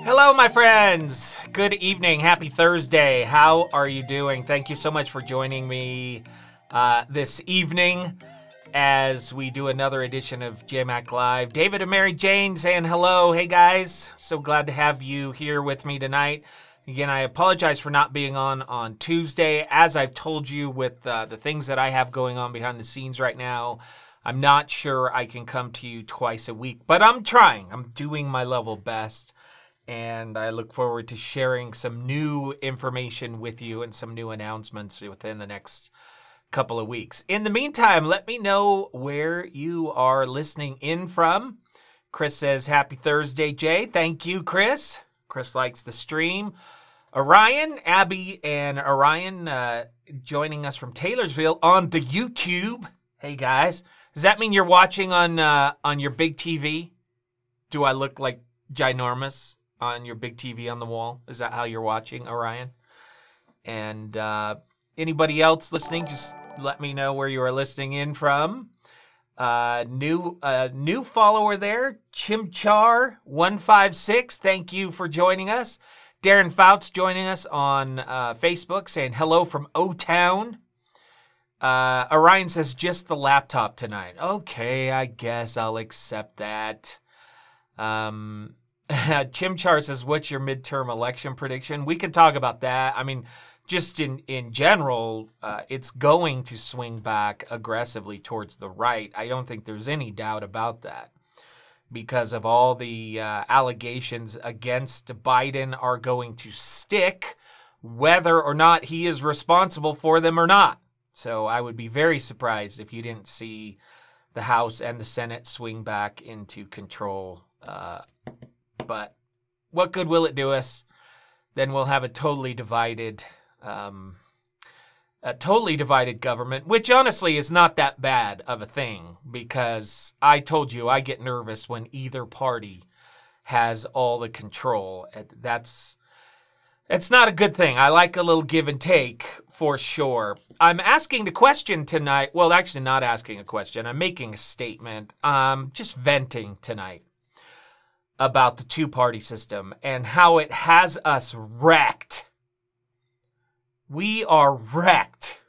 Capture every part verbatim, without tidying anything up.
Hello, my friends. Good evening. Happy Thursday. How are you doing? Thank you so much for joining me uh, this evening as we do another edition of J MAC Live. David and Mary Jane saying hello. Hey, guys. So glad to have you here with me tonight. Again, I apologize for not being on on Tuesday. As I've told you, with uh, the things that I have going on behind the scenes right now, I'm not sure I can come to you twice a week, but I'm trying. I'm doing my level best. And I look forward to sharing some new information with you and some new announcements within the next couple of weeks. In the meantime, let me know where you are listening in from. Chris says, happy Thursday, Jay. Thank you, Chris. Chris likes the stream. Orion, Abby, and Orion uh, joining us from Taylorsville on the YouTube. Hey, guys. Does that mean you're watching on uh, on your big T V? Do I look like ginormous on your big T V on the wall? Is that how you're watching, Orion? And uh, anybody else listening, just let me know where you are listening in from. Uh, new uh, new follower there, Chimchar one five six. Thank you for joining us. Darren Fouts joining us on uh, Facebook saying hello from O-Town. Uh, Orion says just the laptop tonight. Okay, I guess I'll accept that. Um... Chimchar says, what's your midterm election prediction? We can talk about that. I mean, just in, in general, uh, it's going to swing back aggressively towards the right. I don't think there's any doubt about that because of all the uh, allegations against Biden are going to stick, whether or not he is responsible for them or not. So I would be very surprised if you didn't see the House and the Senate swing back into control. Uh, But what good will it do us? Then we'll have a totally divided, um, a totally divided government, which honestly is not that bad of a thing because I told you I get nervous when either party has all the control. That's, it's not a good thing. I like a little give and take for sure. I'm asking the question tonight. Well, actually not asking a question. I'm making a statement. Um, just venting tonight about the two-party system and how it has us wrecked. We are wrecked.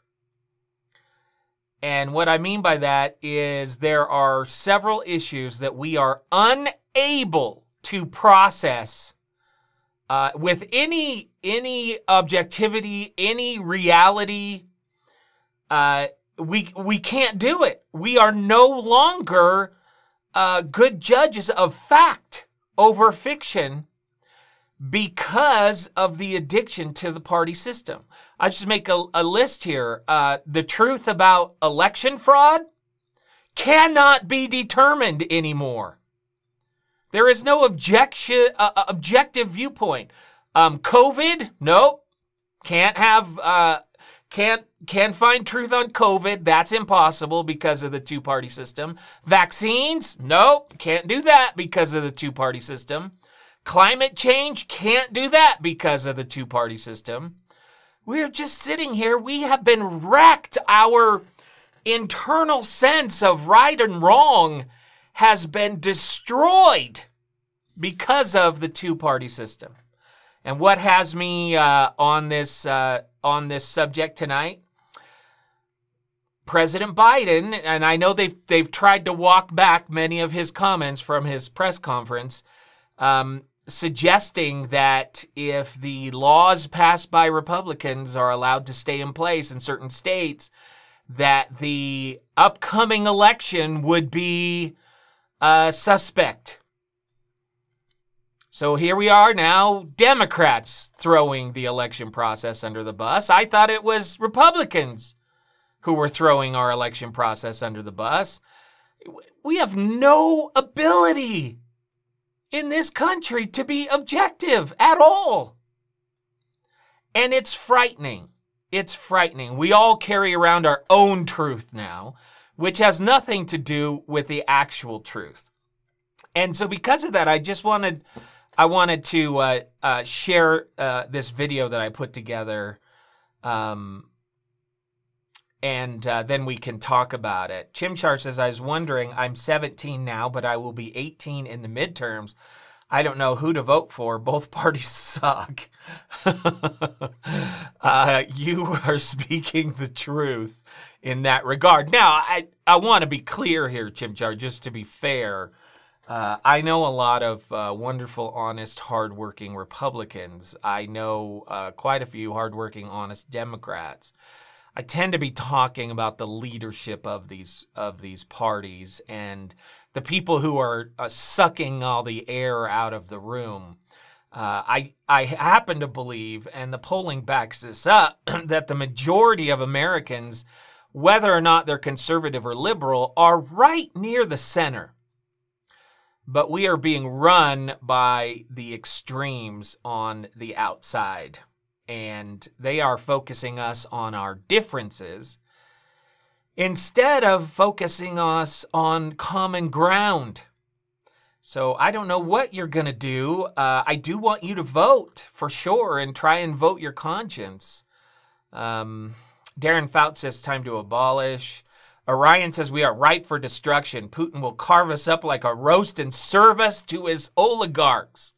And what I mean by that is there are several issues that we are unable to process uh, with any, any objectivity, any reality. Uh, we, we can't do it. We are no longer uh, good judges of fact over fiction because of the addiction to the party system. I just make a, a list here. Uh, the truth about election fraud cannot be determined anymore. There is no objection, uh, objective viewpoint. Um, COVID, nope. Can't have, uh, can't, can't find truth on COVID. That's impossible because of the two-party system. Vaccines, nope. Can't do that because of the two-party system. Climate change, can't do that because of the two-party system. We're just sitting here. We have been wrecked. Our internal sense of right and wrong has been destroyed because of the two-party system. And what has me uh, on this uh, on this subject tonight? President Biden, and I know they've they've tried to walk back many of his comments from his press conference, um, suggesting that if the laws passed by Republicans are allowed to stay in place in certain states, that the upcoming election would be uh, suspect. So here we are now, Democrats throwing the election process under the bus. I thought it was Republicans who were throwing our election process under the bus. We have no ability in this country to be objective at all. And it's frightening. It's frightening. We all carry around our own truth now, which has nothing to do with the actual truth. And so because of that, I just wanted... I wanted to uh, uh, share uh, this video that I put together, um, and uh, then we can talk about it. Chimchar says, I was wondering, I'm seventeen now, but I will be eighteen in the midterms. I don't know who to vote for. Both parties suck. uh, you are speaking the truth in that regard. Now, I, I want to be clear here, Chimchar, just to be fair. Uh, I know a lot of uh, wonderful, honest, hardworking Republicans. I know uh, quite a few hardworking, honest Democrats. I tend to be talking about the leadership of these of these parties and the people who are uh, sucking all the air out of the room. Uh, I I happen to believe, and the polling backs this up, that the majority of Americans, whether or not they're conservative or liberal, are right near the center. But we are being run by the extremes on the outside, and they are focusing us on our differences instead of focusing us on common ground. So I don't know what you're going to do. Uh, I do want you to vote for sure and try and vote your conscience. Um, Darren Fout says time to abolish. Orion says we are ripe for destruction. Putin will carve us up like a roast and serve us to his oligarchs.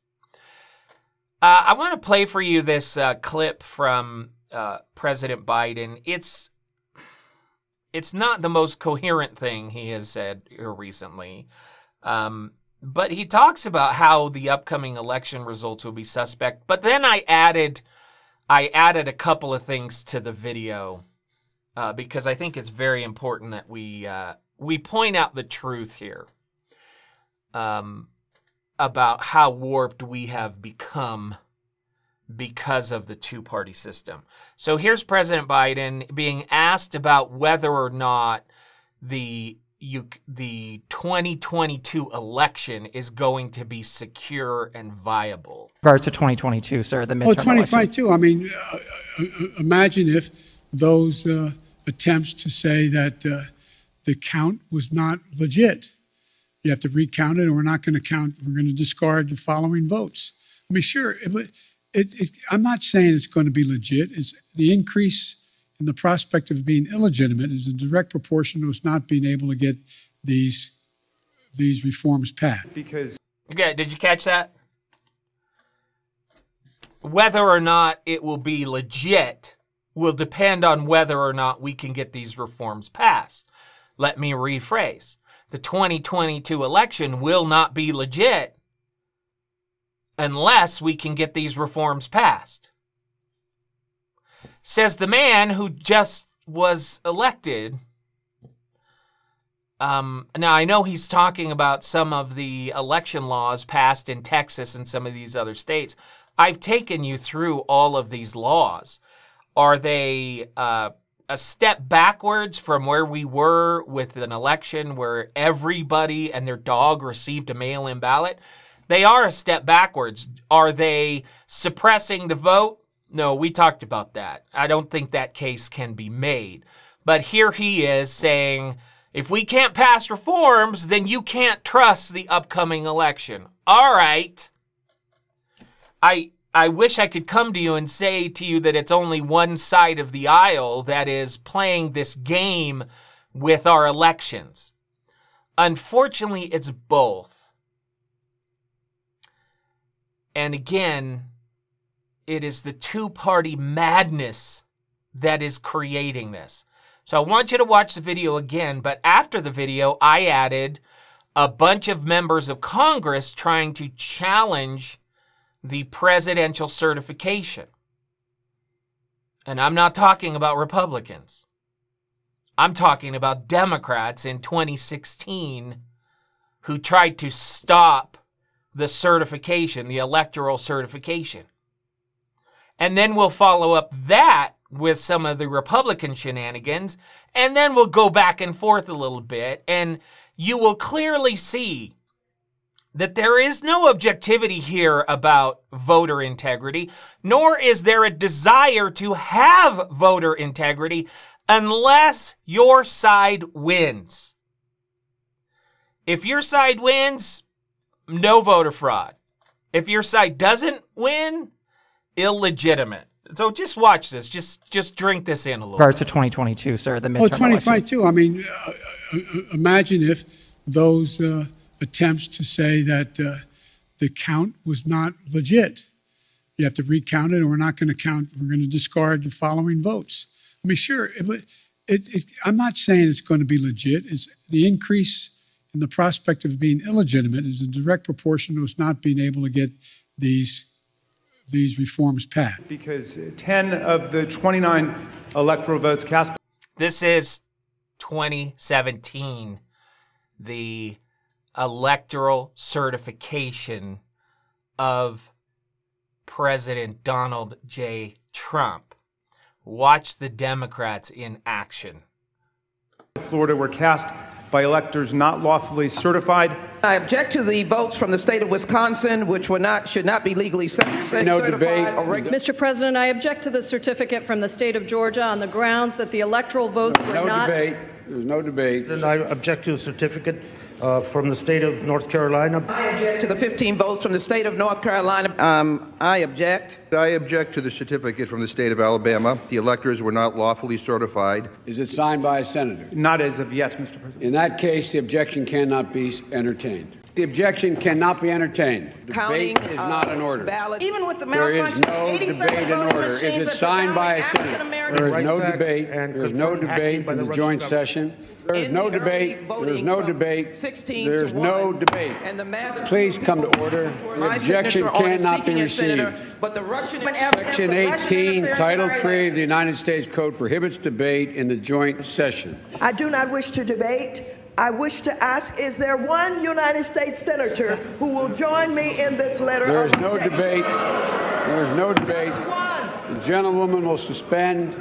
Uh, I want to play for you this uh, clip from uh, President Biden. It's it's not the most coherent thing he has said here recently, um, but he talks about how the upcoming election results will be suspect. But then I added I added a couple of things to the video. Uh, because I think it's very important that we uh, we point out the truth here um, about how warped we have become because of the two-party system. So here's President Biden being asked about whether or not the you, the twenty twenty-two election is going to be secure and viable. In regards to twenty twenty-two, sir, the midterm Oh, twenty twenty-two. Elections. I mean, uh, uh, imagine if those uh, attempts to say that uh, the count was not legit. You have to recount it, and we're not going to count. We're going to discard the following votes. I mean, sure, it, it, it, I'm not saying it's going to be legit. It's the increase in the prospect of being illegitimate is in direct proportion to us not being able to get these these reforms passed. Because okay, did you catch that? Whether or not it will be legit will depend on whether or not we can get these reforms passed. Let me rephrase. The twenty twenty-two election will not be legit unless we can get these reforms passed. Says the man who just was elected. Um, now, I know he's talking about some of the election laws passed in Texas and some of these other states. I've taken you through all of these laws. Are they uh, a step backwards from where we were with an election where everybody and their dog received a mail-in ballot? They are a step backwards. Are they suppressing the vote? No, we talked about that. I don't think that case can be made. But here he is saying, if we can't pass reforms, then you can't trust the upcoming election. All right. I... I wish I could come to you and say to you that it's only one side of the aisle that is playing this game with our elections. Unfortunately, it's both. And again, it is the two-party madness that is creating this. So I want you to watch the video again, but after the video, I added a bunch of members of Congress trying to challenge the presidential certification. And I'm not talking about Republicans. I'm talking about Democrats in twenty sixteen who tried to stop the certification, the electoral certification. And then we'll follow up that with some of the Republican shenanigans, and then we'll go back and forth a little bit, and you will clearly see that there is no objectivity here about voter integrity, nor is there a desire to have voter integrity unless your side wins. If your side wins, no voter fraud. If your side doesn't win, illegitimate. So just watch this. Just just drink this in a little. In regards to twenty twenty-two, sir, the midterm Oh, twenty elections. twenty-two. I mean, uh, uh, imagine if those uh, attempts to say that uh, the count was not legit. You have to recount it, or we're not going to count. We're going to discard the following votes. I mean, sure, it, it, it, I'm not saying it's going to be legit. It's the increase in the prospect of being illegitimate is in direct proportion to us not being able to get these these reforms passed. Because ten of the twenty-nine electoral votes cast. This is twenty seventeen, the electoral certification of President Donald J. Trump. Watch the Democrats in action. Florida were cast by electors not lawfully certified. I object to the votes from the state of Wisconsin, which were not should not be legally certified. No debate. Mister President, I object to the certificate from the state of Georgia on the grounds that the electoral votes were no not. No debate. There's no debate. And I object to the certificate uh, from the state of North Carolina. I object to the fifteen votes from the state of North Carolina. Um, I object. I object to the certificate from the state of Alabama. The electors were not lawfully certified. Is it signed by a senator? Not as of yet, Mister President. In that case, the objection cannot be entertained. The objection cannot be entertained. Counting, Debate is not uh, in order. Ballot. Even with the There is malfunction, no debate in order. Is it signed by a senator? There is no debate. There is no debate in the joint session. There is no debate. There is no debate. There is no debate. Please come to order. The objection cannot be received. But the Russian Section eighteen, Title three of the United States Code prohibits debate in the joint session. I do not wish to debate. I wish to ask, is there one United States senator who will join me in this letter There of is no objection? debate. There is no debate. One. The gentlewoman will suspend.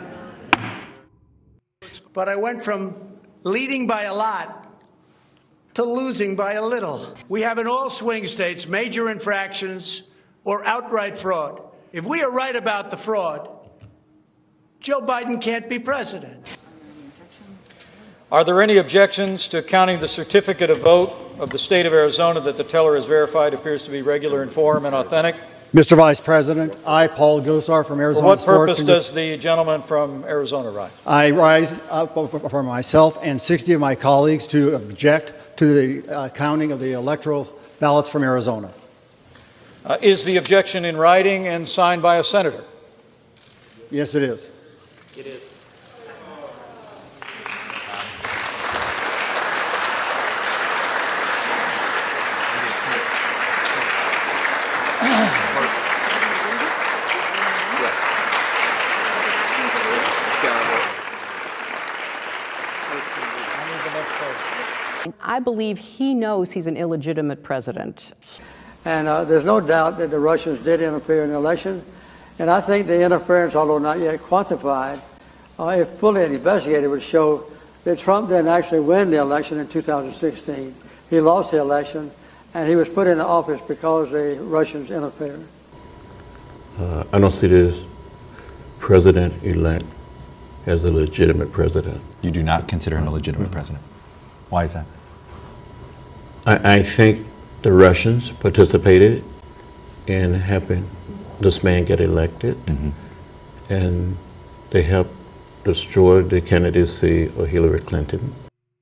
But I went from leading by a lot to losing by a little. We have in all swing states major infractions or outright fraud. If we are right about the fraud, Joe Biden can't be president. Are there any objections to counting the certificate of vote of the state of Arizona that the teller has verified appears to be regular in form and authentic? Mister Vice President, I, Paul Gosar from Arizona. For what Sports purpose does the gentleman from Arizona rise? I rise up for myself and sixty of my colleagues to object to the uh, counting of the electoral ballots from Arizona. Uh, is the objection in writing and signed by a senator? Yes, it is. It is. I believe he knows he's an illegitimate president. And uh, there's no doubt that the Russians did interfere in the election. And I think the interference, although not yet quantified, uh, if fully investigated, would show that Trump didn't actually win the election in two thousand sixteen. He lost the election, and he was put into office because the Russians interfered. Uh, I don't see this president-elect as a legitimate president. You do not consider him a legitimate mm-hmm. president. Why is that? I, I think the Russians participated in helping this man get elected, mm-hmm. and they helped destroy the candidacy of Hillary Clinton.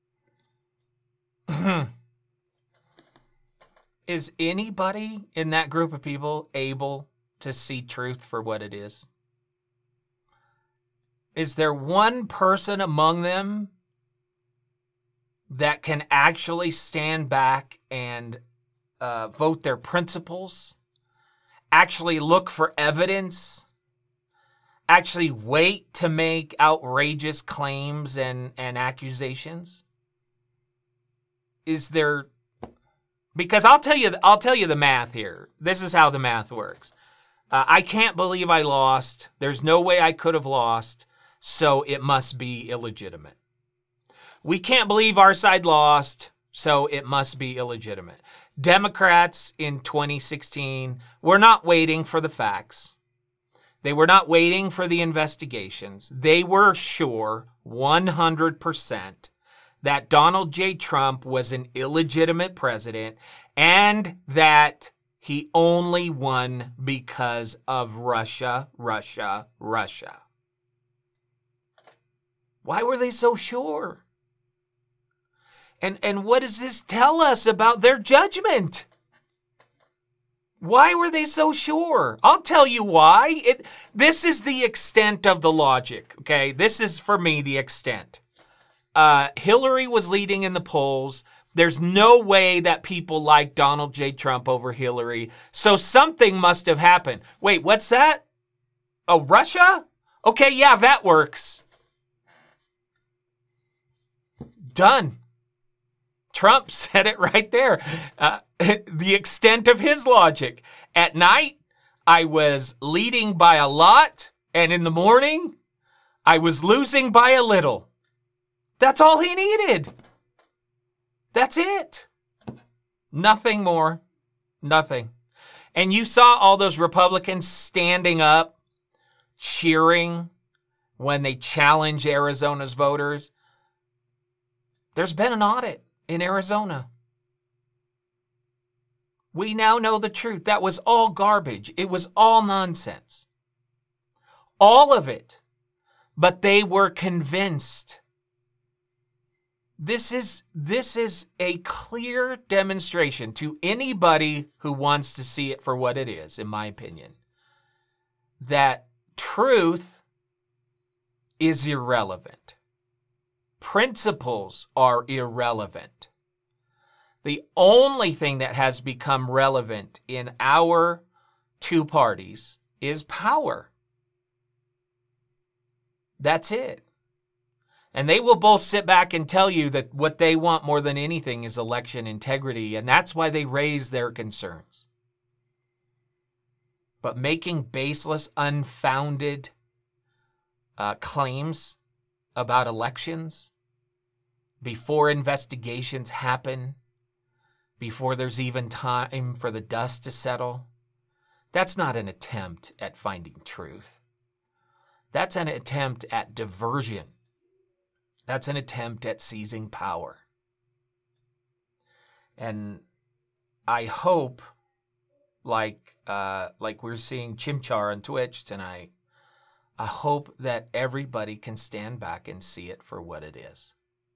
Is anybody in that group of people able to see truth for what it is? Is there one person among them that can actually stand back and uh, vote their principles, actually look for evidence, actually wait to make outrageous claims and, and accusations? Is there... Because I'll tell you, I'll tell you the math here. This is how the math works. Uh, I can't believe I lost. There's no way I could have lost, so it must be illegitimate. We can't believe our side lost, so it must be illegitimate. Democrats in twenty sixteen were not waiting for the facts. They were not waiting for the investigations. They were sure one hundred percent that Donald J. Trump was an illegitimate president and that he only won because of Russia, Russia, Russia. Why were they so sure? And and what does this tell us about their judgment? Why were they so sure? I'll tell you why. It, this is the extent of the logic, okay? This is, for me, the extent. Uh, Hillary was leading in the polls. There's no way that people like Donald J. Trump over Hillary. So something must have happened. Wait, what's that? Oh, Russia? Okay, yeah, that works. Done. Trump said it right there. Uh, the extent of his logic. At night, I was leading by a lot, and in the morning, I was losing by a little. That's all he needed. That's it. Nothing more. Nothing. And you saw all those Republicans standing up, cheering when they challenge Arizona's voters. There's been an audit in Arizona. We now know the truth. That was all garbage. It was all nonsense. All of it. But they were convinced. This is, this is a clear demonstration to anybody who wants to see it for what it is, in my opinion, that truth is irrelevant. Principles are irrelevant. The only thing that has become relevant in our two parties is power. That's it. And they will both sit back and tell you that what they want more than anything is election integrity, and that's why they raise their concerns. But making baseless, unfounded uh, claims about elections before investigations happen, before there's even time for the dust to settle, that's not an attempt at finding truth. That's an attempt at diversion. That's an attempt at seizing power. And I hope, like uh, like we're seeing Chimchar on Twitch tonight, I hope that everybody can stand back and see it for what it is.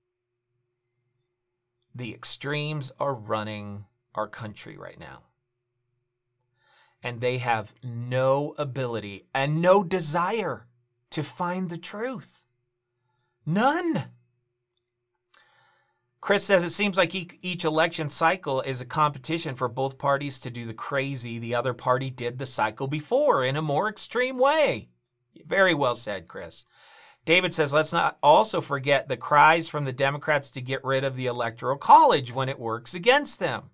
The extremes are running our country right now. And they have no ability and no desire to find the truth. None. Chris says it seems like each election cycle is a competition for both parties to do the crazy the other party did the cycle before in a more extreme way. Very well said, Chris. David says, let's not also forget the cries from the Democrats to get rid of the Electoral College when it works against them.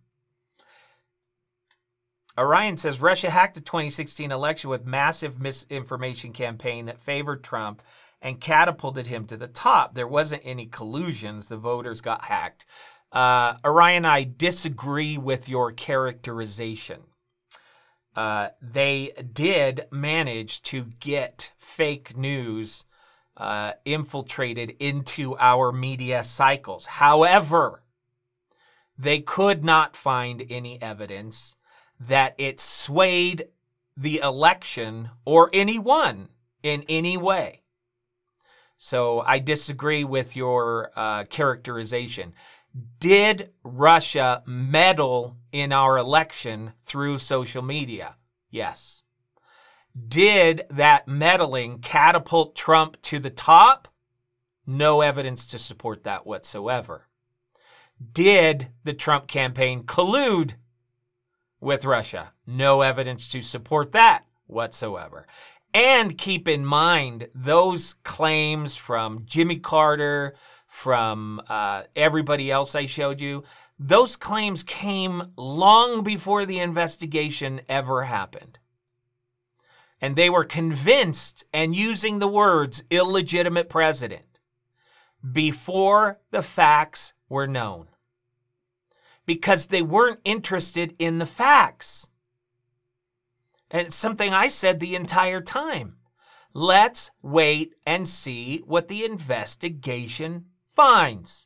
Orion says, Russia hacked the twenty sixteen election with massive misinformation campaign that favored Trump and catapulted him to the top. There wasn't any collusions. The voters got hacked. Uh, Orion, I disagree with your characterization. Uh, they did manage to get fake news uh, infiltrated into our media cycles. However, they could not find any evidence that it swayed the election or anyone in any way. So I disagree with your uh, characterization. Did Russia meddle in our election through social media? Yes. Did that meddling catapult Trump to the top? No evidence to support that whatsoever. Did the Trump campaign collude with Russia? No evidence to support that whatsoever. And keep in mind, those claims from Jimmy Carter, from uh, everybody else I showed you, those claims came long before the investigation ever happened. And they were convinced and using the words illegitimate president before the facts were known. Because they weren't interested in the facts. And it's something I said the entire time. Let's wait and see what the investigation finds.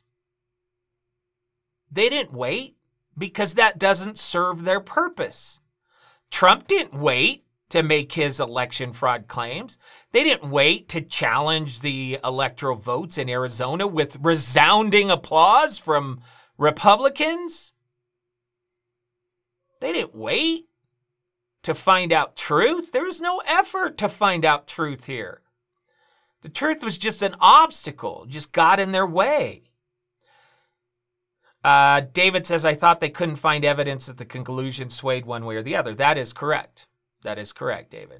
They didn't wait because that doesn't serve their purpose. Trump didn't wait to make his election fraud claims. They didn't wait to challenge the electoral votes in Arizona with resounding applause from Republicans. They didn't wait. to find out truth. There was no effort to find out truth here. The truth was just an obstacle, just got in their way. Uh, David says, I thought they couldn't find evidence that the conclusion swayed one way or the other. That is correct. That is correct, David.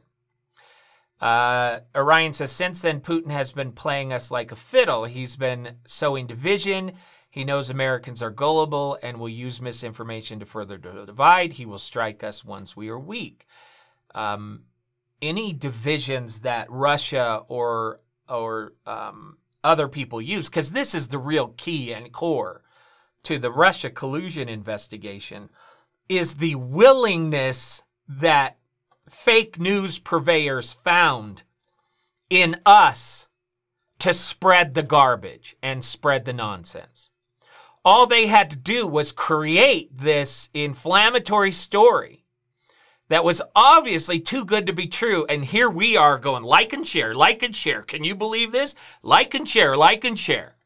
Uh, Orion says, since then, Putin has been playing us like a fiddle. He's been sowing division. He knows Americans are gullible and will use misinformation to further divide. He will strike us once we are weak. Um, any divisions that Russia or or um, other people use, because this is the real key and core to the Russia collusion investigation, is the willingness that fake news purveyors found in us to spread the garbage and spread the nonsense. All they had to do was create this inflammatory story that was obviously too good to be true. And here we are going, like and share, like and share. Can you believe this? Like and share, like and share.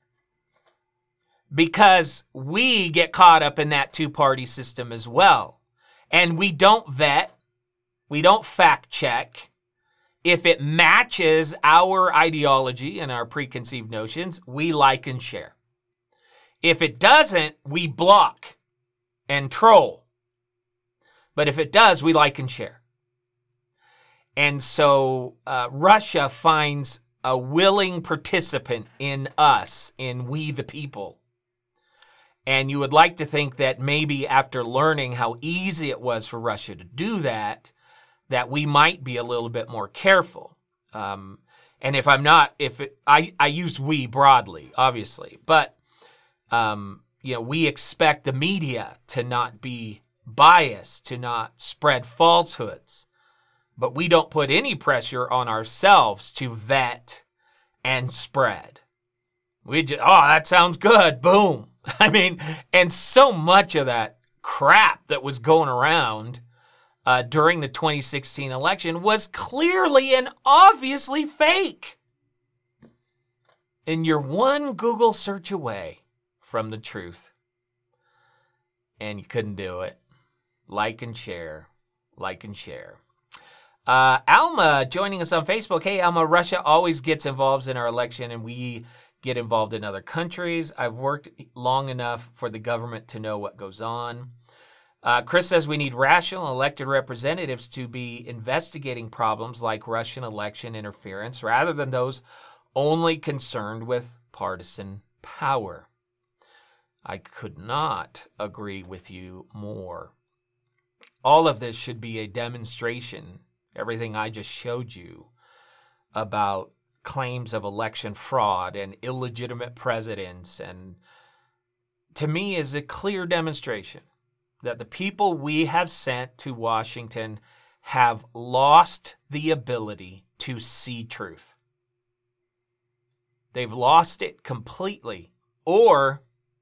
Because we get caught up in that two-party system as well. And we don't vet. We don't fact check. If it matches our ideology and our preconceived notions, we like and share. If it doesn't, we block and troll. But if it does, we like and share. And so uh, Russia finds a willing participant in us, in we the people. And you would like to think that maybe after learning how easy it was for Russia to do that, that we might be a little bit more careful. Um, and if I'm not, if it, I, I use we broadly, obviously, but um, you know, we expect the media to not be biased, to not spread falsehoods, but we don't put any pressure on ourselves to vet and spread. We just, oh, that sounds good, boom. I mean, and so much of that crap that was going around Uh, during the twenty sixteen election was clearly and obviously fake. And you're one Google search away from the truth. And you couldn't do it. Like and share. Like and share. Uh, Alma joining us on Facebook. Hey, Alma, Russia always gets involved in our election and we get involved in other countries. I've worked long enough for the government to know what goes on. Uh, Chris says we need rational elected representatives to be investigating problems like Russian election interference rather than those only concerned with partisan power. I could not agree with you more. All of this should be a demonstration, everything I just showed you, about claims of election fraud and illegitimate presidents, and to me is a clear demonstration that the people we have sent to Washington have lost the ability to see truth. They've lost it completely, or,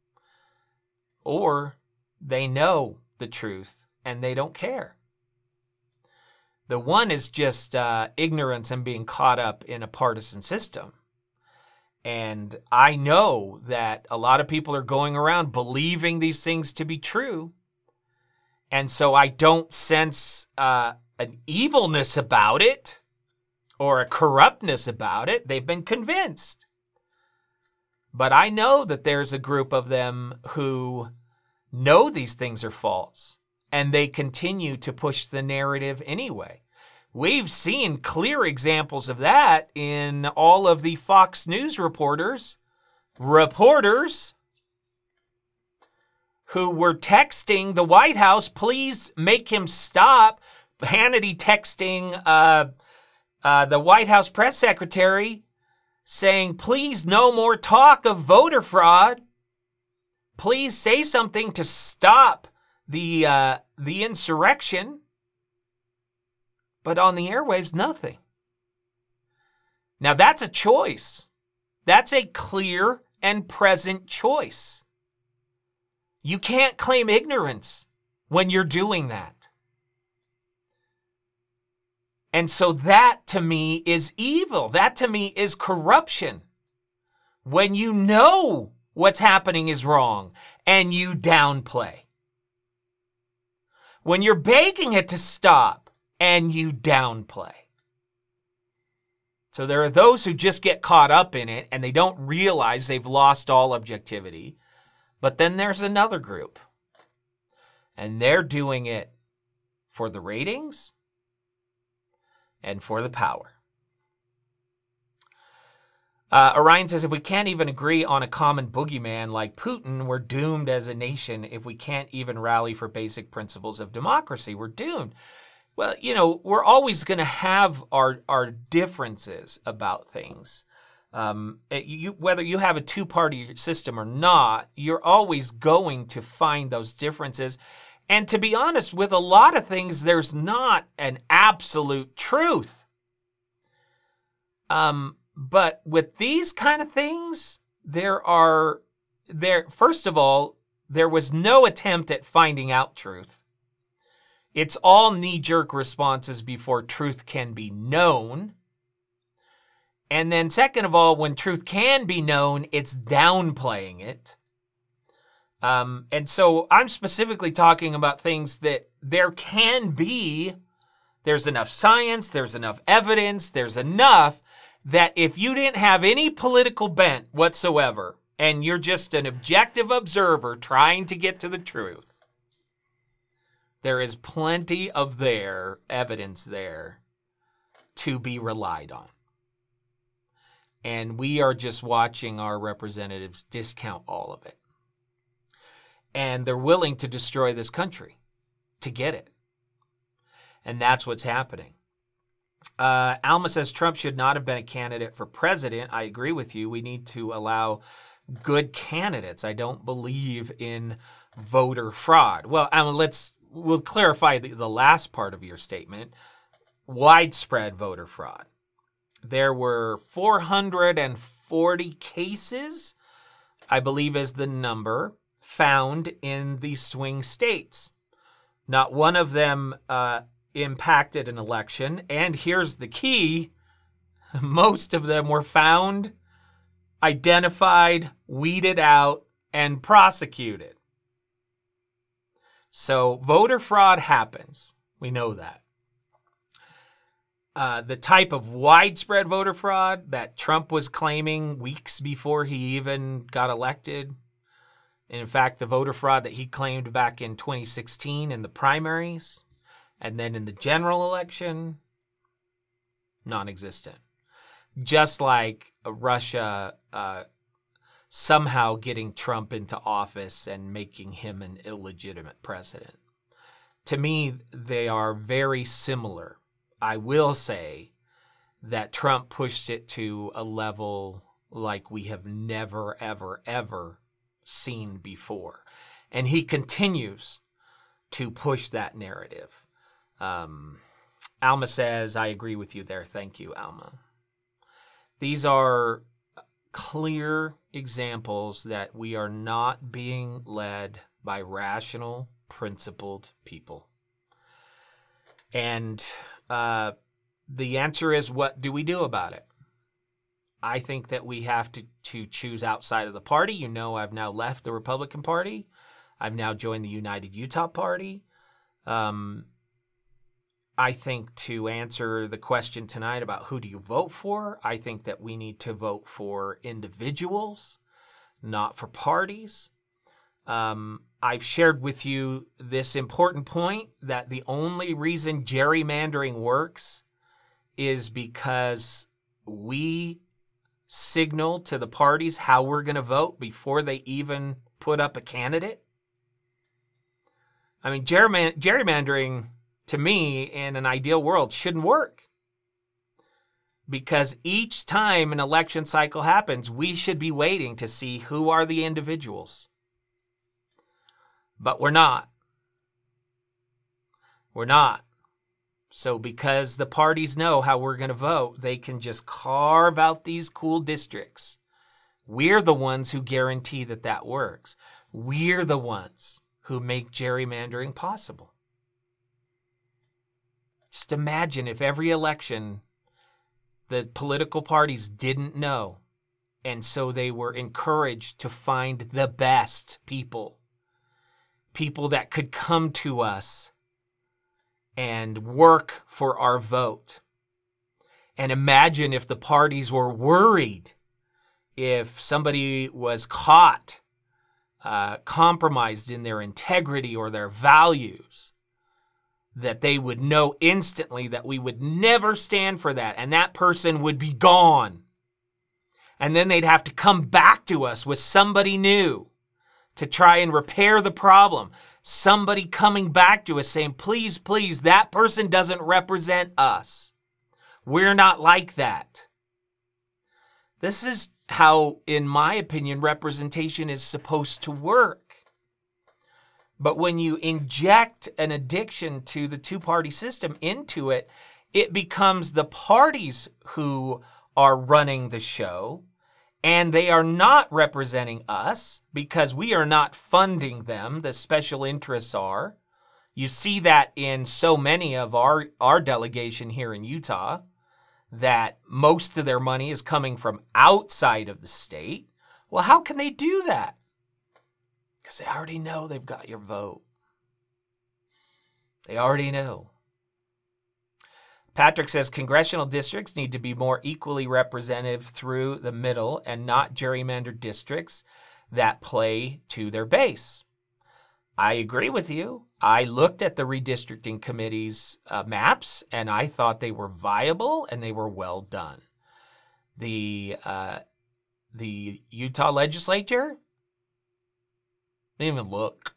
or they know the truth and they don't care. The one is just uh, ignorance and being caught up in a partisan system. And I know that a lot of people are going around believing these things to be true. And so I don't sense uh, an evilness about it or a corruptness about it. They've been convinced. But I know that there's a group of them who know these things are false, and they continue to push the narrative anyway. We've seen clear examples of that in all of the Fox News reporters, reporters, who were texting the White House, please make him stop. Hannity texting uh, uh, the White House press secretary saying, please no more talk of voter fraud. Please say something to stop the uh, the insurrection. But on the airwaves, nothing. Now that's a choice. That's a clear and present choice. You can't claim ignorance when you're doing that. And so that to me is evil. That to me is corruption. When you know what's happening is wrong and you downplay. When you're begging it to stop and you downplay. So there are those who just get caught up in it and they don't realize they've lost all objectivity. But then there's another group, and they're doing it for the ratings and for the power. Uh, Orion says, if we can't even agree on a common boogeyman like Putin, we're doomed as a nation. If we can't even rally for basic principles of democracy, we're doomed. Well, you know, we're always going to have our, our differences about things. Um, you, whether you have a two-party system or not, you're always going to find those differences. And to be honest, with a lot of things, there's not an absolute truth. Um, but with these kind of things, there are, there. First of all, there was no attempt at finding out truth. It's all knee-jerk responses before truth can be known. And then second of all, when truth can be known, it's downplaying it. Um, and so I'm specifically talking about things that there can be, there's enough science, there's enough evidence, there's enough that if you didn't have any political bent whatsoever, and you're just an objective observer trying to get to the truth, there is plenty of their evidence there to be relied on. And we are just watching our representatives discount all of it. And they're willing to destroy this country to get it. And that's what's happening. Uh, Alma says Trump should not have been a candidate for president. I agree with you. We need to allow good candidates. I don't believe in voter fraud. Well, Alma, let's we'll clarify the, the last part of your statement. Widespread voter fraud. There were four hundred forty cases, I believe is the number, found in the swing states. Not one of them uh, impacted an election. And here's the key. Most of them were found, identified, weeded out, and prosecuted. So voter fraud happens. We know that. Uh, the type of widespread voter fraud that Trump was claiming weeks before he even got elected. And in fact, the voter fraud that he claimed back in twenty sixteen in the primaries and then in the general election, non-existent. Just like Russia uh, somehow getting Trump into office and making him an illegitimate president. To me, they are very similar. I will say that Trump pushed it to a level like we have never, ever, ever seen before. And he continues to push that narrative. Um, Alma says, I agree with you there. Thank you, Alma. These are clear examples that we are not being led by rational, principled people. And uh, the answer is, what do we do about it? I think that we have to, to choose outside of the party. You know, I've now left the Republican Party. I've now joined the United Utah Party. Um, I think to answer the question tonight about who do you vote for, I think that we need to vote for individuals, not for parties. Um, I've shared with you this important point that the only reason gerrymandering works is because we signal to the parties how we're going to vote before they even put up a candidate. I mean, gerryman- gerrymandering, to me, in an ideal world, shouldn't work. Because each time an election cycle happens, we should be waiting to see who are the individuals. But we're not. We're not. So because the parties know how we're going to vote, they can just carve out these cool districts. We're the ones who guarantee that that works. We're the ones who make gerrymandering possible. Just imagine if every election the political parties didn't know, and so they were encouraged to find the best people. People that could come to us and work for our vote. And imagine if the parties were worried if somebody was caught uh, compromised in their integrity or their values, that they would know instantly that we would never stand for that, and that person would be gone. And then they'd have to come back to us with somebody new to try and repair the problem. Somebody coming back to us saying, please, please, that person doesn't represent us. We're not like that. This is how, in my opinion, representation is supposed to work. But when you inject an addiction to the two-party system into it, it becomes the parties who are running the show, and they are not representing us because we are not funding them. The special interests are. You see that in so many of our, our delegation here in Utah, that most of their money is coming from outside of the state. Well, how can they do that? Because they already know they've got your vote. They already know. Patrick says congressional districts need to be more equally representative through the middle and not gerrymandered districts that play to their base. I agree with you. I looked at the redistricting committee's uh, maps, and I thought they were viable and they were well done. The uh, the Utah legislature didn't even look.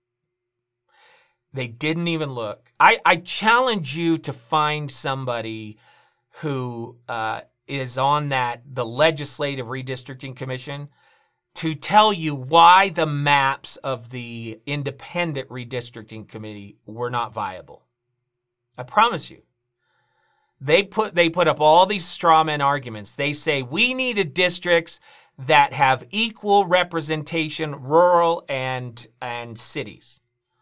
They didn't even look. I, I challenge you to find somebody who uh, is on that the Legislative Redistricting Commission to tell you why the maps of the Independent Redistricting Committee were not viable. I promise you. They put they put up all these straw man arguments. They say we needed districts that have equal representation, rural and and cities.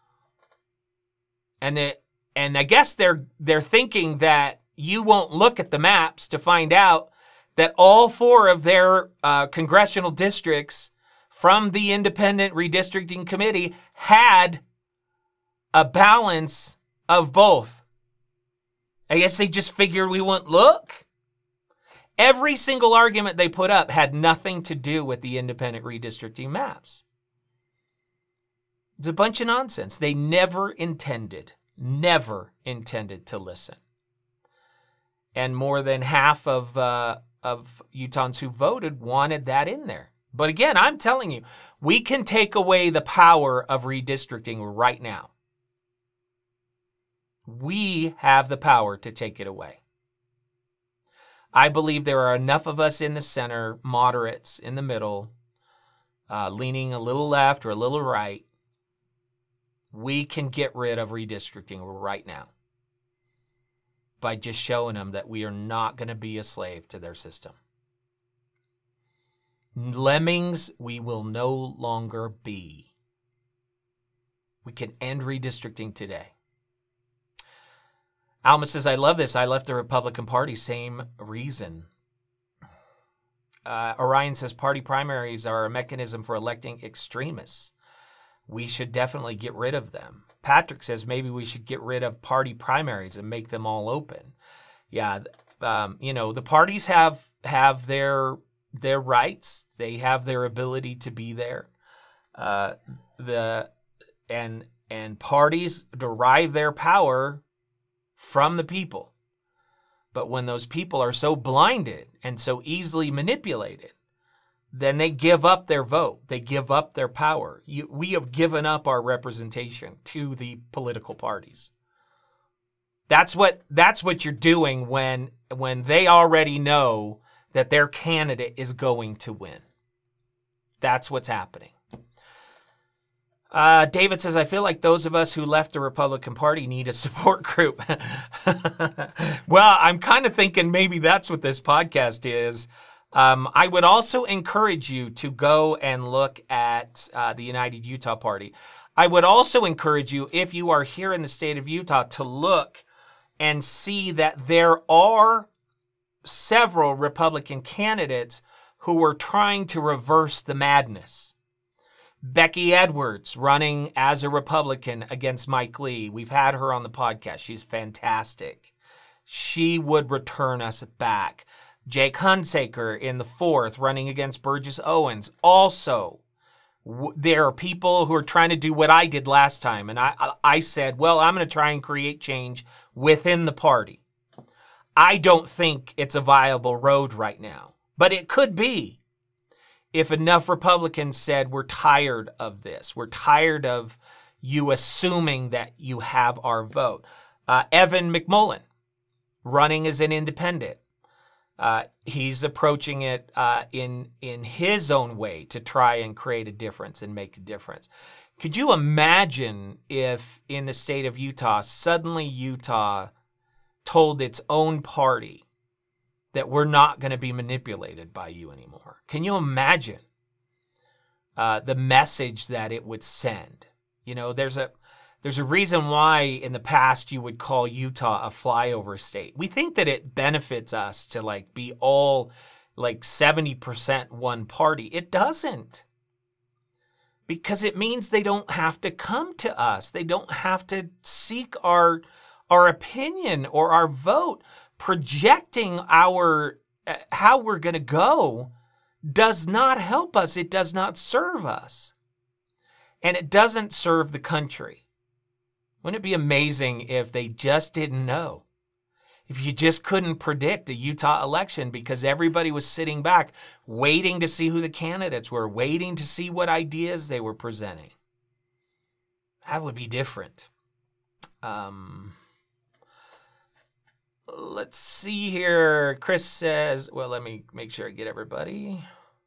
And the, and I guess they're they're thinking that you won't look at the maps to find out that all four of their uh, congressional districts from the Independent Redistricting Committee had a balance of both. I guess they just figured we wouldn't look. Every single argument they put up had nothing to do with the Independent Redistricting maps. It's a bunch of nonsense. They never intended, never intended to listen. And more than half of uh, of Utahns who voted wanted that in there. But again, I'm telling you, we can take away the power of redistricting right now. We have the power to take it away. I believe there are enough of us in the center, moderates in the middle, uh, leaning a little left or a little right. We can get rid of redistricting right now by just showing them that we are not going to be a slave to their system. Lemmings, we will no longer be. We can end redistricting today. Alma says, I love this. I left the Republican Party. Same reason. Uh, Orion says, party primaries are a mechanism for electing extremists. We should definitely get rid of them. Patrick says maybe we should get rid of party primaries and make them all open. Yeah, um, you know, the parties have have their their rights. They have their ability to be there. Uh, the and and parties derive their power from the people. But when those people are so blinded and so easily manipulated, then they give up their vote. They give up their power. You, we have given up our representation to the political parties. That's what that's what you're doing when when they already know that their candidate is going to win. That's what's happening. Uh, David says, I feel like those of us who left the Republican Party need a support group. Well, I'm kind of thinking maybe that's what this podcast is. Um, I would also encourage you to go and look at uh, the United Utah Party. I would also encourage you, if you are here in the state of Utah, to look and see that there are several Republican candidates who are trying to reverse the madness. Becky Edwards running as a Republican against Mike Lee. We've had her on the podcast. She's fantastic. She would return us back. Jake Hunsaker in the fourth running against Burgess Owens. Also, w- there are people who are trying to do what I did last time. And I, I said, well, I'm going to try and create change within the party. I don't think it's a viable road right now, but it could be. If enough Republicans said, we're tired of this, we're tired of you assuming that you have our vote. Uh, Evan McMullen, running as an independent. Uh, he's approaching it uh, in, in his own way to try and create a difference and make a difference. Could you imagine if in the state of Utah, suddenly Utah told its own party that we're not going to be manipulated by you anymore? Can you imagine uh, the message that it would send? You know, there's a there's a reason why in the past you would call Utah a flyover state. We think that it benefits us to like be all like seventy percent one party. It doesn't. Because it means they don't have to come to us. They don't have to seek our our opinion or our vote. Projecting our uh, how we're going to go does not help us. It does not serve us. And it doesn't serve the country. Wouldn't it be amazing if they just didn't know? If you just couldn't predict a Utah election because everybody was sitting back waiting to see who the candidates were, waiting to see what ideas they were presenting. That would be different. Um... Let's see here. Chris says, well, let me make sure I get everybody.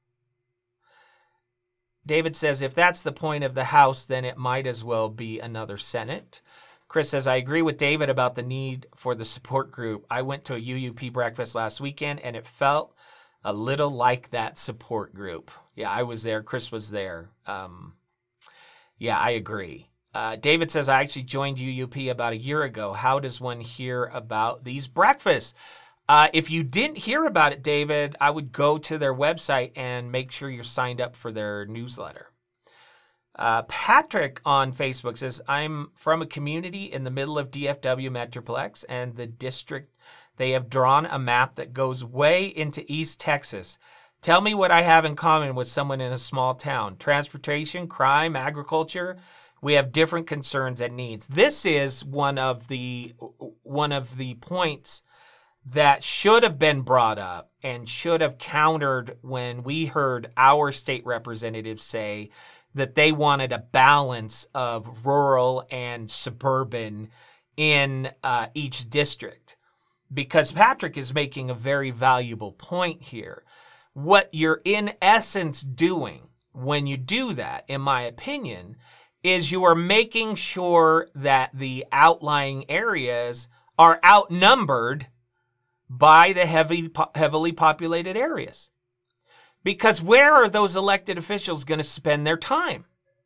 David says, if that's the point of the House, then it might as well be another Senate. Chris says, I agree with David about the need for the support group. I went to a U U P breakfast last weekend, and it felt a little like that support group. Yeah, I was there. Chris was there. Um, yeah, I agree. Uh, David says, I actually joined U U P about a year ago. How does one hear about these breakfasts? Uh, if you didn't hear about it, David, I would go to their website and make sure you're signed up for their newsletter. Uh, Patrick on Facebook says, I'm from a community in the middle of D F W Metroplex and the district. They have drawn a map that goes way into East Texas. Tell me what I have in common with someone in a small town. Transportation, crime, agriculture. We have different concerns and needs. This is one of the one of the points that should have been brought up and should have countered when we heard our state representatives say that they wanted a balance of rural and suburban in uh, each district. Because Patrick is making a very valuable point here. What you're in essence doing when you do that, in my opinion, is you are making sure that the outlying areas are outnumbered by the heavy, heavily populated areas. Because where are those elected officials going to spend their time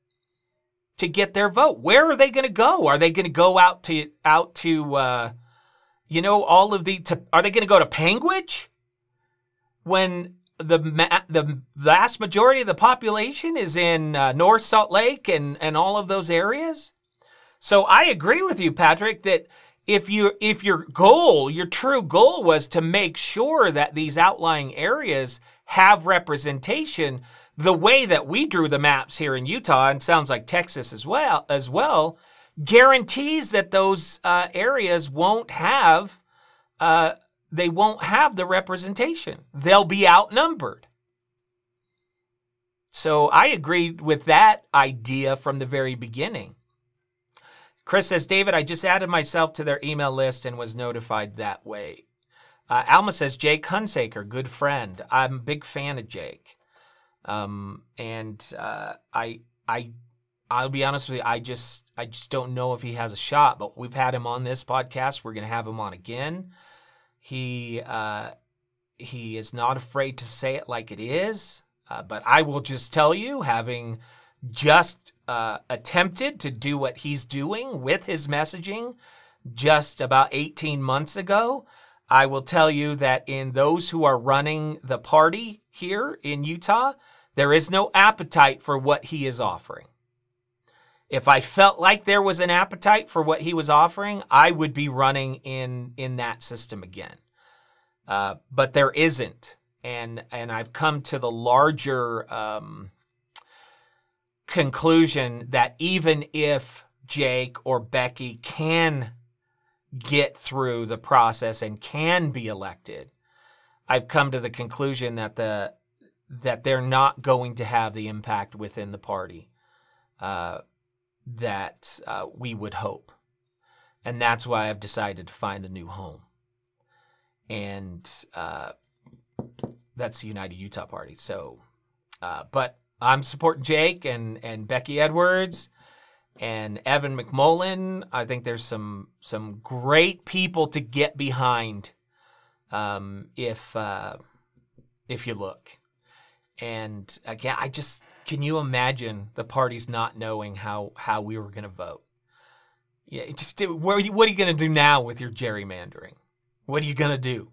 to get their vote? Where are they going to go? Are they going to go out to, out to uh, you know, all of the, to, are they going to go to Panguitch when the the vast majority of the population is in uh, North Salt Lake and, and all of those areas? So I agree with you, Patrick, that if you if your goal, your true goal was to make sure that these outlying areas have representation, the way that we drew the maps here in Utah, and sounds like Texas as well, as well, guarantees that those uh, areas won't have uh, they won't have the representation. They'll be outnumbered. So I agreed with that idea from the very beginning. Chris says, David, I just added myself to their email list and was notified that way. Uh, Alma says, Jake Hunsaker, good friend. I'm a big fan of Jake. Um, and uh, I, I, I'll be honest with you, I just, I just don't know if he has a shot, but we've had him on this podcast. We're going to have him on again. He uh, he is not afraid to say it like it is, uh, but I will just tell you, having just uh, attempted to do what he's doing with his messaging just about eighteen months ago, I will tell you that in those who are running the party here in Utah, There is no appetite for what he is offering. If I felt like there was an appetite for what he was offering, I would be running in in that system again. Uh, but there isn't. And and I've come to the larger um, conclusion that even if Jake or Becky can get through the process and can be elected, I've come to the conclusion that the that they're not going to have the impact within the party uh, that uh, we would hope. And that's why I've decided to find a new home. And uh, that's the United Utah Party. So, uh, but I'm supporting Jake and, and Becky Edwards and Evan McMullen. I think there's some some great people to get behind um, if uh, if you look. And again, I just, can you imagine the parties not knowing how, how we were going to vote? Yeah, just what are you, what are you going to do now with your gerrymandering? What are you going to do?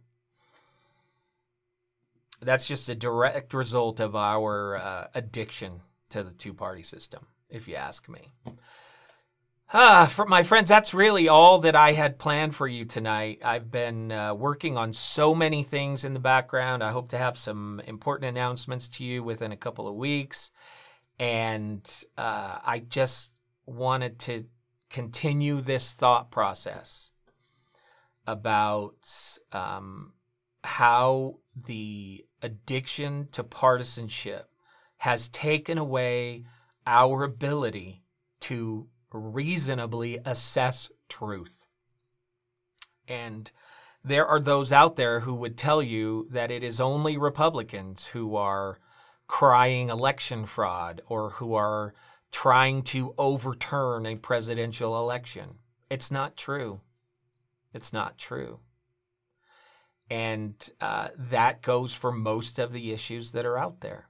That's just a direct result of our uh, addiction to the two-party system, if you ask me. Ah, for my friends, that's really all that I had planned for you tonight. I've been uh, working on so many things in the background. I hope to have some important announcements to you within a couple of weeks. And uh, I just wanted to continue this thought process about um, how the addiction to partisanship has taken away our ability to reasonably assess truth. And there are those out there who would tell you that it is only Republicans who are crying election fraud or who are trying to overturn a presidential election. It's not true. It's not true. And uh, that goes for most of the issues that are out there.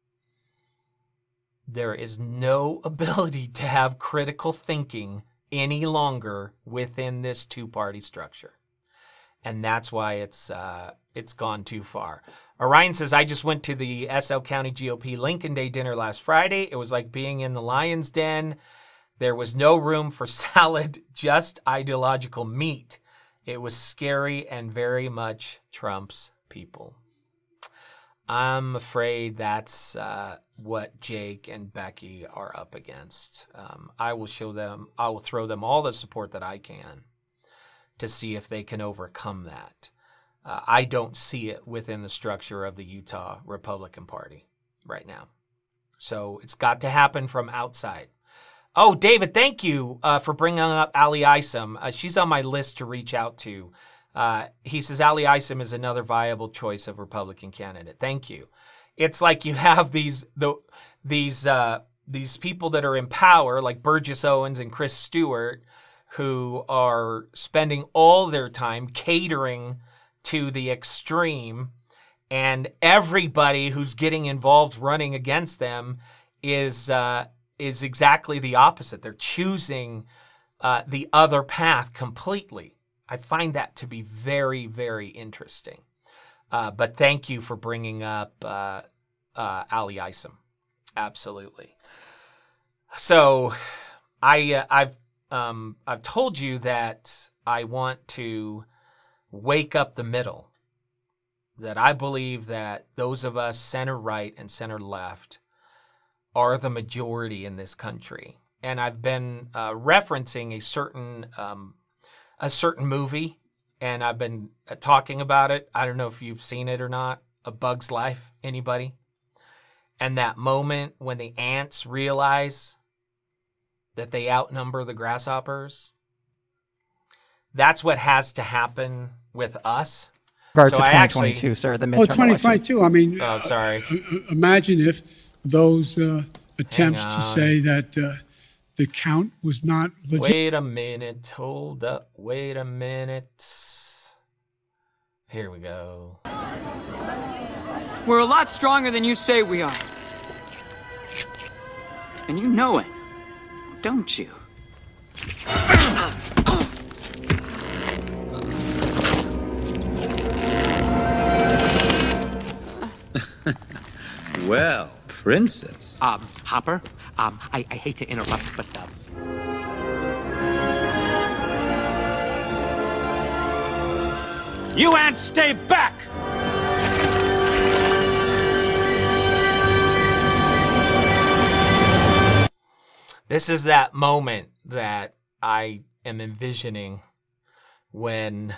There is no ability to have critical thinking any longer within this two-party structure. And that's why it's uh, it's gone too far. Orion says, I just went to the S L County G O P Lincoln Day dinner last Friday. It was like being in the lion's den. There was no room for salad, just ideological meat. It was scary and very much Trump's people. I'm afraid that's uh, what Jake and Becky are up against. Um, I will show them, I will throw them all the support that I can to see if they can overcome that. Uh, I don't see it within the structure of the Utah Republican Party right now. So it's got to happen from outside. Oh, David, thank you uh, for bringing up Ali Isom. Uh, she's on my list to reach out to. Uh, he says Ali Isom is another viable choice of Republican candidate. Thank you. It's like you have these the these uh, these people that are in power, like Burgess Owens and Chris Stewart, who are spending all their time catering to the extreme, and everybody who's getting involved running against them is uh, is exactly the opposite. They're choosing uh, the other path completely. I find that to be very, very interesting. Uh, but thank you for bringing up uh, uh, Ali Isom. Absolutely. So I, uh, I've um, I've told you that I want to wake up the middle. That I believe that those of us center right and center left are the majority in this country. And I've been uh, referencing a certain um, a certain movie, and I've been uh, talking about it. I don't know if you've seen it or not. A Bug's Life. Anybody? And that moment when the ants realize that they outnumber the grasshoppers. That's what has to happen with us. Regards so to I twenty actually, twenty-two, sir, the midterm Well, twenty twenty-two, I mean, oh, sorry. Uh, imagine if those uh, attempts to say that uh, the count was not legit. Wait a minute. Hold up. Wait a minute. Here we go. We're a lot stronger than you say we are. And you know it, don't you? Well, princess. Um, Hopper, um, I, I hate to interrupt, but, um... You ants stay back! This is that moment that I am envisioning when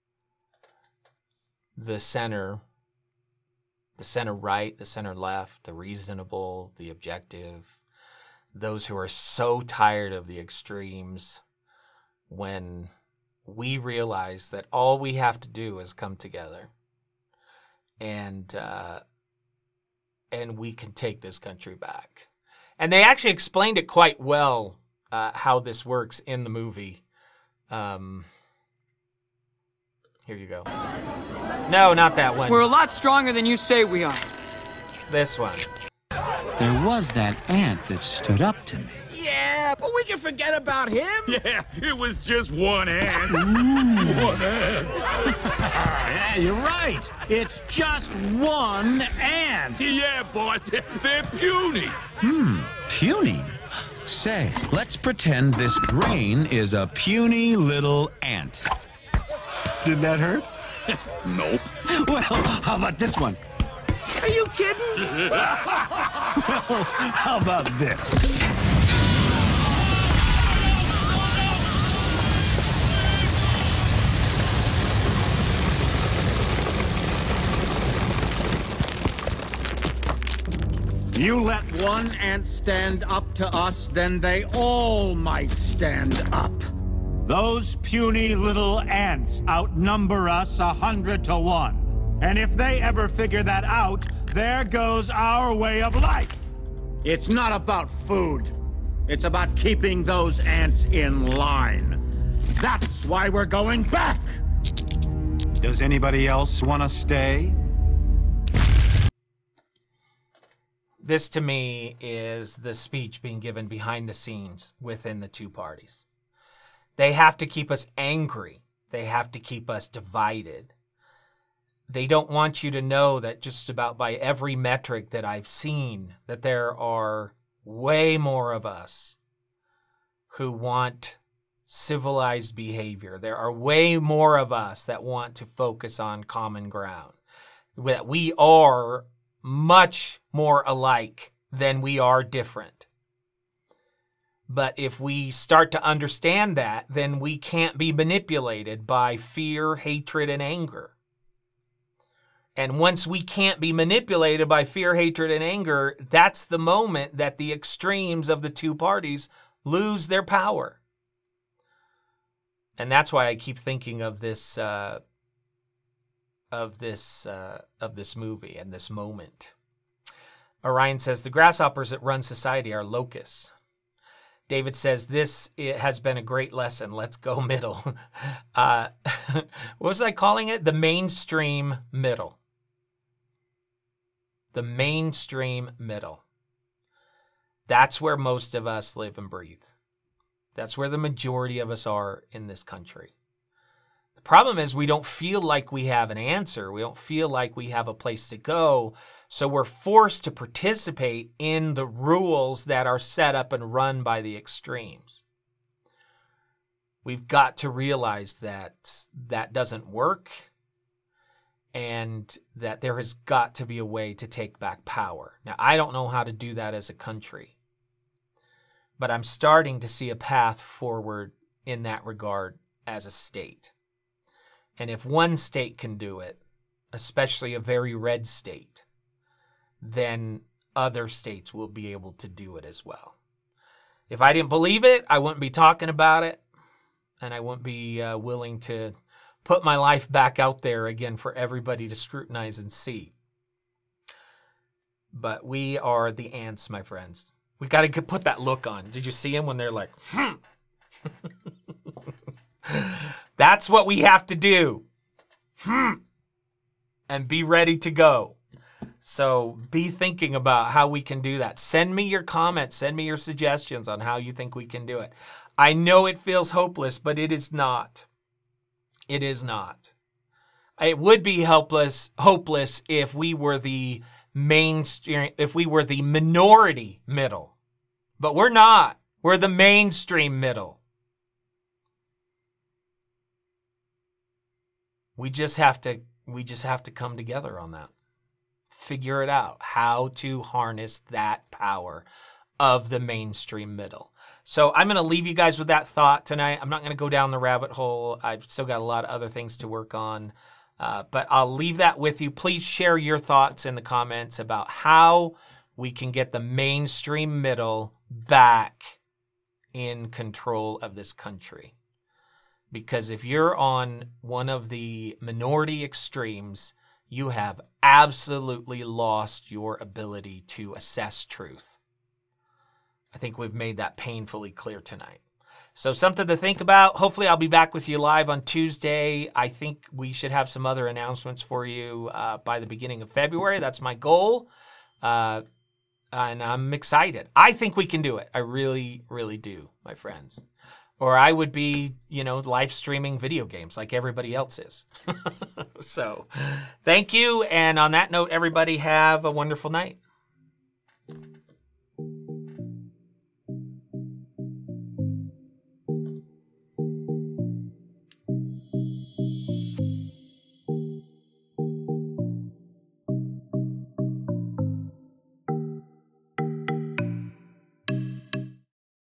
the center, the center right, the center left, the reasonable, the objective, those who are so tired of the extremes, when we realize that all we have to do is come together and uh, and we can take this country back. And they actually explained it quite well, uh, how this works in the movie. Um, here you go. No, not that one. We're a lot stronger than you say we are. This one. There was that ant that stood up to me. Yeah, but we can forget about him. Yeah, it was just one ant. One ant. Yeah, you're right. It's just one ant. Yeah, boss. They're puny. Hmm, puny? Say, let's pretend this grain is a puny little ant. Did that hurt? Nope. Well, how about this one? Are you kidding? Well, how about this? You let one ant stand up to us, then they all might stand up. Those puny little ants outnumber us a hundred to one. And if they ever figure that out, there goes our way of life. It's not about food. It's about keeping those ants in line. That's why we're going back. Does anybody else want to stay? This, to me, is the speech being given behind the scenes within the two parties. They have to keep us angry. They have to keep us divided. They don't want you to know that just about by every metric that I've seen, that there are way more of us who want civilized behavior. There are way more of us that want to focus on common ground. That we are much more alike than we are different. But if we start to understand that, then we can't be manipulated by fear, hatred, and anger. And once we can't be manipulated by fear, hatred, and anger, that's the moment that the extremes of the two parties lose their power. And that's why I keep thinking of this uh, of this uh, of this movie and this moment. Orion says, the grasshoppers that run society are locusts. David says, this it has been a great lesson. Let's go middle. uh, what was I calling it? The mainstream middle. The mainstream middle. That's where most of us live and breathe. That's where the majority of us are in this country. The problem is we don't feel like we have an answer. We don't feel like we have a place to go. So we're forced to participate in the rules that are set up and run by the extremes. We've got to realize that that doesn't work and that there has got to be a way to take back power. Now, I don't know how to do that as a country, but I'm starting to see a path forward in that regard as a state. And if one state can do it, especially a very red state, then other states will be able to do it as well. If I didn't believe it, I wouldn't be talking about it, and I wouldn't be uh, willing to put my life back out there again for everybody to scrutinize and see. But we are the ants, my friends. We got to put that look on. Did you see them when they're like, hmm? That's what we have to do. Hmm. And be ready to go. So be thinking about how we can do that. Send me your comments. Send me your suggestions on how you think we can do it. I know it feels hopeless, but it is not. It is not. It would be helpless, hopeless if we were the mainstream, if we were the minority middle. But we're not. We're the mainstream middle. We just have to we just have to come together on that. Figure it out, how to harness that power of the mainstream middle. So I'm going to leave you guys with that thought tonight. I'm not going to go down the rabbit hole. I've still got a lot of other things to work on. Uh, but I'll leave that with you. Please share your thoughts in the comments about how we can get the mainstream middle back in control of this country. Because if you're on one of the minority extremes, you have absolutely lost your ability to assess truth. I think we've made that painfully clear tonight. So something to think about. Hopefully I'll be back with you live on Tuesday. I think we should have some other announcements for you uh, by the beginning of February. That's my goal. Uh, and I'm excited. I think we can do it. I really, really do, my friends. Or I would be, you know, live streaming video games like everybody else is. So thank you. And on that note, everybody have a wonderful night.